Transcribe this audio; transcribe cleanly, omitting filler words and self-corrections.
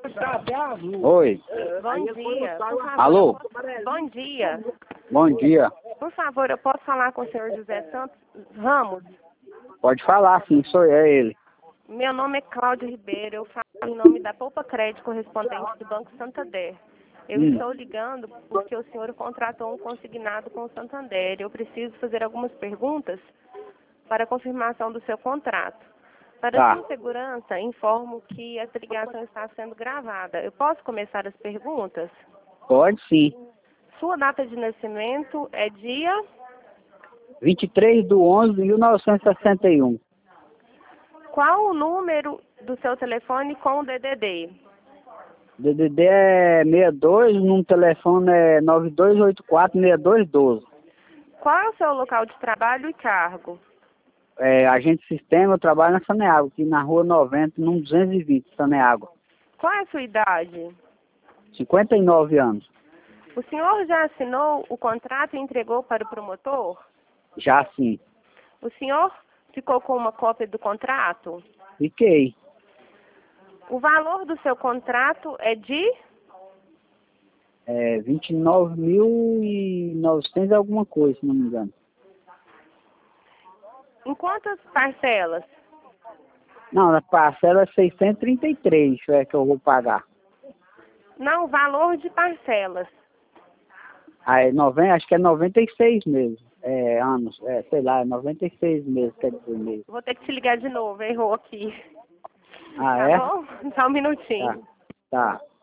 Oi. Bom dia. Por favor, Alô? Bom dia. Bom dia. Por favor, eu posso falar com o senhor José Santos Ramos? Pode falar, sim, é ele. Meu nome é Cláudio Ribeiro. Eu falo em nome da Poupa Crédito correspondente do Banco Santander. Eu estou ligando porque o senhor contratou um consignado com o Santander. Eu preciso fazer algumas perguntas para a confirmação do seu contrato. Para sua segurança, informo que essa ligação está sendo gravada. Eu posso começar as perguntas? Pode sim. Sua data de nascimento é dia 23/11/1961. Qual o número do seu telefone com o DDD? DDD é 62, num telefone é 9284-6212. Qual é o seu local de trabalho e cargo? Agente Sistema, eu trabalho na Saneago, aqui na Rua 90, num 220, Saneago. Qual é a sua idade? 59 anos. O senhor já assinou o contrato e entregou para o promotor? Já sim. O senhor ficou com uma cópia do contrato? Fiquei. O valor do seu contrato é de 29.900 alguma coisa, se não me engano. em quantas parcelas? Não, a parcela é 633, que eu vou pagar. Não, o valor de parcelas. Acho que é 96 mesmo. Anos, sei lá, 96 meses, quer dizer mesmo. Vou ter que te ligar de novo, errou aqui. Ah, Tá é? bom? Só um minutinho. Tá.